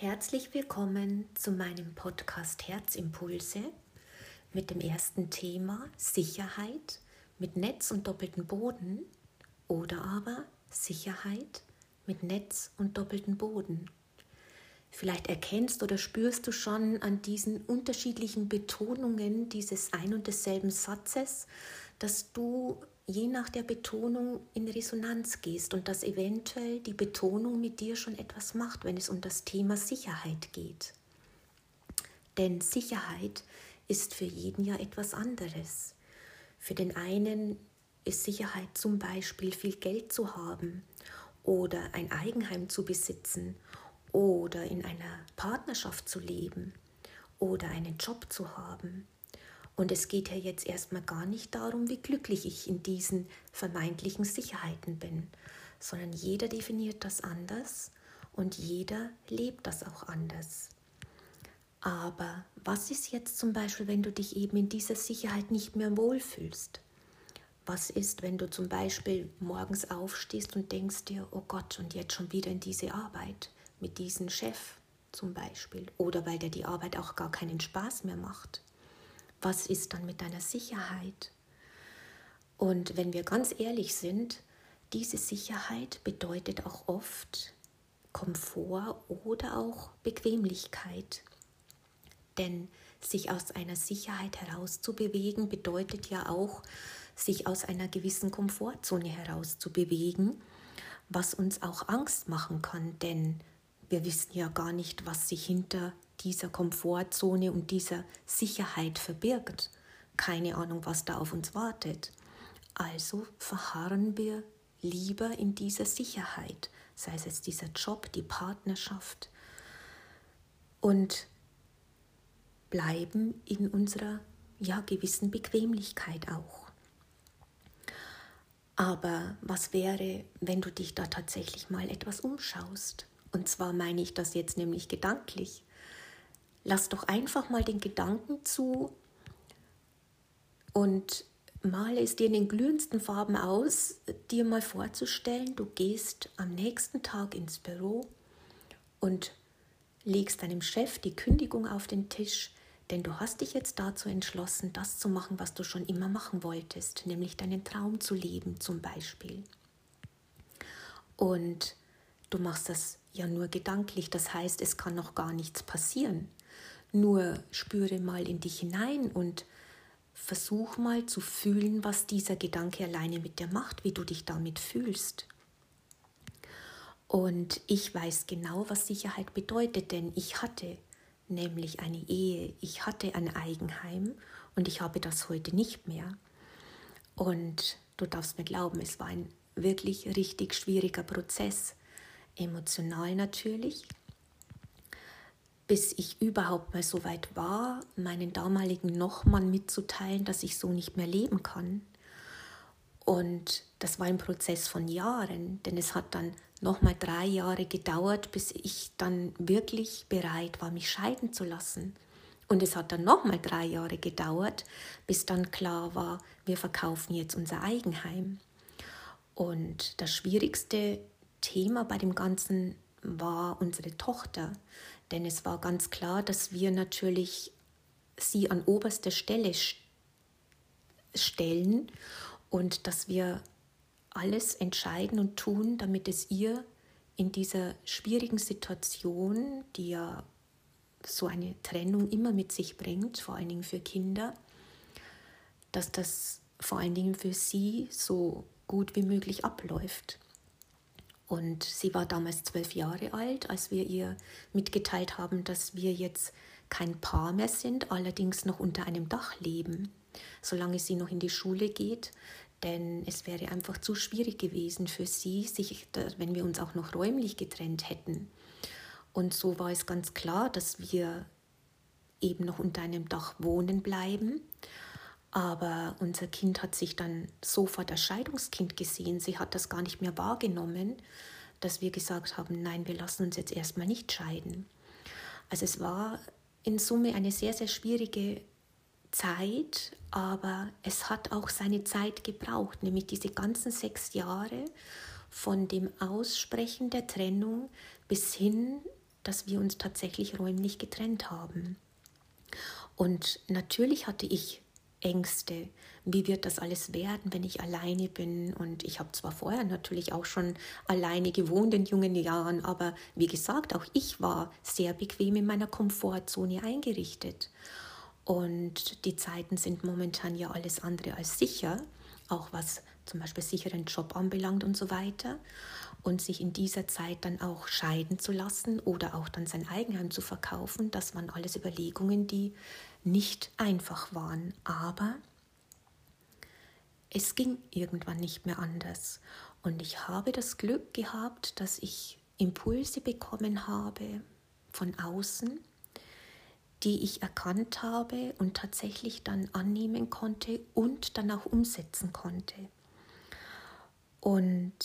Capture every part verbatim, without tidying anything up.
Herzlich willkommen zu meinem Podcast Herzimpulse mit dem ersten Thema Sicherheit mit Netz und doppelten Boden oder aber Sicherheit mit Netz und doppelten Boden. Vielleicht erkennst oder spürst du schon an diesen unterschiedlichen Betonungen dieses ein und desselben Satzes, dass du je nach der Betonung in Resonanz gehst und dass eventuell die Betonung mit dir schon etwas macht, wenn es um das Thema Sicherheit geht. Denn Sicherheit ist für jeden ja etwas anderes. Für den einen ist Sicherheit zum Beispiel viel Geld zu haben oder ein Eigenheim zu besitzen oder in einer Partnerschaft zu leben oder einen Job zu haben. Und es geht ja jetzt erstmal gar nicht darum, wie glücklich ich in diesen vermeintlichen Sicherheiten bin, sondern jeder definiert das anders und jeder lebt das auch anders. Aber was ist jetzt zum Beispiel, wenn du dich eben in dieser Sicherheit nicht mehr wohlfühlst? Was ist, wenn du zum Beispiel morgens aufstehst und denkst dir, oh Gott, und jetzt schon wieder in diese Arbeit mit diesem Chef zum Beispiel, oder weil dir die Arbeit auch gar keinen Spaß mehr macht? Was ist dann mit deiner Sicherheit? Und wenn wir ganz ehrlich sind, diese Sicherheit bedeutet auch oft Komfort oder auch Bequemlichkeit. Denn sich aus einer Sicherheit herauszubewegen, bedeutet ja auch, sich aus einer gewissen Komfortzone herauszubewegen, was uns auch Angst machen kann, denn wir wissen ja gar nicht, was sich hinter dieser Komfortzone und dieser Sicherheit verbirgt. Keine Ahnung, was da auf uns wartet. Also verharren wir lieber in dieser Sicherheit, sei es jetzt dieser Job, die Partnerschaft, und bleiben in unserer ja, gewissen Bequemlichkeit auch. Aber was wäre, wenn du dich da tatsächlich mal etwas umschaust? Und zwar meine ich das jetzt nämlich gedanklich. Lass doch einfach mal den Gedanken zu und male es dir in den glühendsten Farben aus, dir mal vorzustellen, du gehst am nächsten Tag ins Büro und legst deinem Chef die Kündigung auf den Tisch, denn du hast dich jetzt dazu entschlossen, das zu machen, was du schon immer machen wolltest, nämlich deinen Traum zu leben zum Beispiel. Und du machst das ja nur gedanklich, das heißt, es kann noch gar nichts passieren. Nur spüre mal in dich hinein und versuch mal zu fühlen, was dieser Gedanke alleine mit dir macht, wie du dich damit fühlst. Und ich weiß genau, was Sicherheit bedeutet, denn ich hatte nämlich eine Ehe, ich hatte ein Eigenheim und ich habe das heute nicht mehr. Und du darfst mir glauben, es war ein wirklich richtig schwieriger Prozess, emotional natürlich, bis ich überhaupt mal so weit war, meinen damaligen Nochmann mitzuteilen, dass ich so nicht mehr leben kann. Und das war ein Prozess von Jahren, denn es hat dann nochmal drei Jahre gedauert, bis ich dann wirklich bereit war, mich scheiden zu lassen. Und es hat dann nochmal drei Jahre gedauert, bis dann klar war, wir verkaufen jetzt unser Eigenheim. Und das schwierigste Thema bei dem Ganzen war unsere Tochter, denn es war ganz klar, dass wir natürlich sie an oberster Stelle stellen und dass wir alles entscheiden und tun, damit es ihr in dieser schwierigen Situation, die ja so eine Trennung immer mit sich bringt, vor allen Dingen für Kinder, dass das vor allen Dingen für sie so gut wie möglich abläuft. Und sie war damals zwölf Jahre alt, als wir ihr mitgeteilt haben, dass wir jetzt kein Paar mehr sind, allerdings noch unter einem Dach leben, solange sie noch in die Schule geht. Denn es wäre einfach zu schwierig gewesen für sie, sich, wenn wir uns auch noch räumlich getrennt hätten. Und so war es ganz klar, dass wir eben noch unter einem Dach wohnen bleiben. Aber unser Kind hat sich dann sofort als Scheidungskind gesehen. Sie hat das gar nicht mehr wahrgenommen, dass wir gesagt haben, nein, wir lassen uns jetzt erstmal nicht scheiden. Also es war in Summe eine sehr, sehr schwierige Zeit, aber es hat auch seine Zeit gebraucht, nämlich diese ganzen sechs Jahre von dem Aussprechen der Trennung bis hin dass wir uns tatsächlich räumlich getrennt haben. Und natürlich hatte ich Ängste. Wie wird das alles werden, wenn ich alleine bin? Und ich habe zwar vorher natürlich auch schon alleine gewohnt in jungen Jahren, aber wie gesagt, auch ich war sehr bequem in meiner Komfortzone eingerichtet. Und die Zeiten sind momentan ja alles andere als sicher, auch was zum Beispiel sicheren Job anbelangt und so weiter. Und sich in dieser Zeit dann auch scheiden zu lassen oder auch dann sein Eigenheim zu verkaufen, das waren alles Überlegungen, die nicht einfach waren. Aber es ging irgendwann nicht mehr anders. Und ich habe das Glück gehabt, dass ich Impulse bekommen habe von außen, die ich erkannt habe und tatsächlich dann annehmen konnte und dann auch umsetzen konnte. Und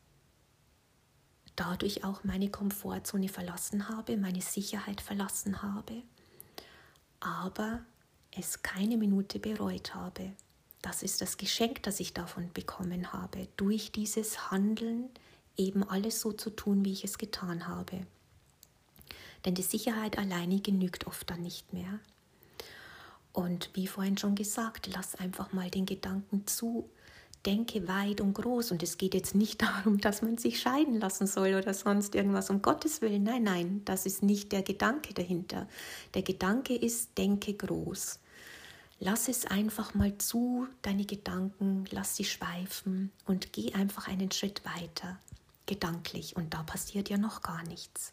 dadurch auch meine Komfortzone verlassen habe, meine Sicherheit verlassen habe, aber es keine Minute bereut habe. Das ist das Geschenk, das ich davon bekommen habe, durch dieses Handeln eben alles so zu tun, wie ich es getan habe. Denn die Sicherheit alleine genügt oft dann nicht mehr. Und wie vorhin schon gesagt, lass einfach mal den Gedanken zu, denke weit und groß. Und es geht jetzt nicht darum, dass man sich scheiden lassen soll oder sonst irgendwas, um Gottes Willen. Nein, nein, das ist nicht der Gedanke dahinter. Der Gedanke ist, denke groß. Lass es einfach mal zu, deine Gedanken, lass sie schweifen und geh einfach einen Schritt weiter, gedanklich. Und da passiert ja noch gar nichts.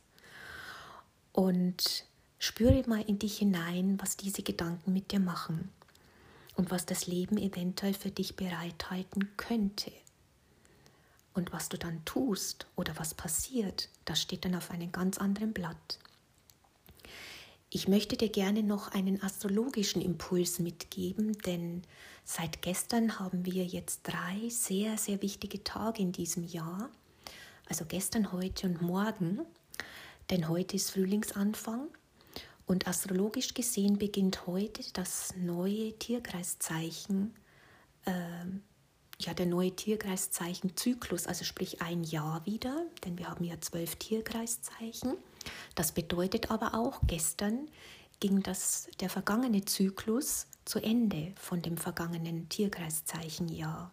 Und spüre mal in dich hinein, was diese Gedanken mit dir machen und was das Leben eventuell für dich bereithalten könnte. Und was du dann tust oder was passiert, das steht dann auf einem ganz anderen Blatt. Ich möchte dir gerne noch einen astrologischen Impuls mitgeben, denn seit gestern haben wir jetzt drei sehr, sehr wichtige Tage in diesem Jahr. Also gestern, heute und morgen. Denn heute ist Frühlingsanfang und astrologisch gesehen beginnt heute das neue Tierkreiszeichen, äh, ja der neue Tierkreiszeichen-Zyklus, also sprich ein Jahr wieder, denn wir haben ja zwölf Tierkreiszeichen. Das bedeutet aber auch, gestern ging das, der vergangene Zyklus zu Ende von dem vergangenen Tierkreiszeichenjahr.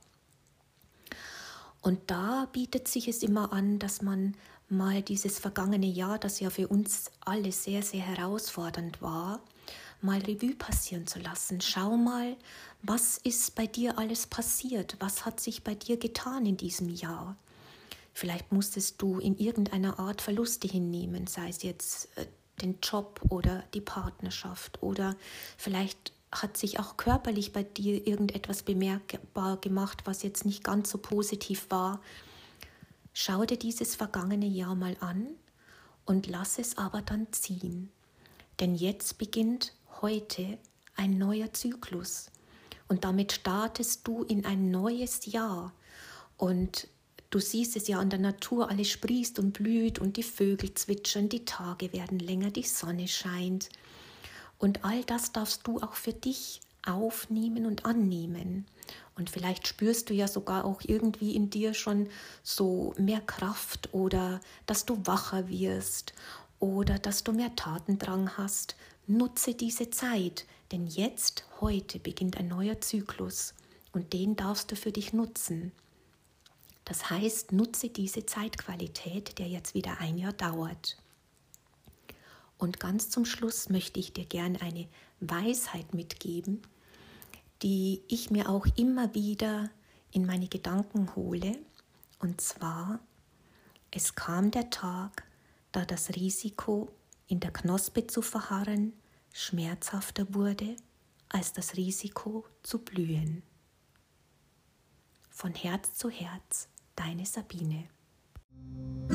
Und da bietet sich es immer an, dass man mal dieses vergangene Jahr, das ja für uns alle sehr, sehr herausfordernd war, mal Revue passieren zu lassen. Schau mal, was ist bei dir alles passiert? Was hat sich bei dir getan in diesem Jahr? Vielleicht musstest du in irgendeiner Art Verluste hinnehmen, sei es jetzt äh, den Job oder die Partnerschaft oder vielleicht hat sich auch körperlich bei dir irgendetwas bemerkbar gemacht, was jetzt nicht ganz so positiv war. Schau dir dieses vergangene Jahr mal an und lass es aber dann ziehen. Denn jetzt beginnt heute ein neuer Zyklus und damit startest du in ein neues Jahr. Und du siehst es ja an der Natur, alles sprießt und blüht und die Vögel zwitschern, die Tage werden länger, die Sonne scheint. Und all das darfst du auch für dich aufnehmen und annehmen. Und vielleicht spürst du ja sogar auch irgendwie in dir schon so mehr Kraft oder dass du wacher wirst oder dass du mehr Tatendrang hast. Nutze diese Zeit, denn jetzt, heute beginnt ein neuer Zyklus und den darfst du für dich nutzen. Das heißt, nutze diese Zeitqualität, der jetzt wieder ein Jahr dauert. Und ganz zum Schluss möchte ich dir gerne eine Weisheit mitgeben, die ich mir auch immer wieder in meine Gedanken hole. Und zwar, es kam der Tag, da das Risiko, in der Knospe zu verharren, schmerzhafter wurde als das Risiko zu blühen. Von Herz zu Herz, deine Sabine.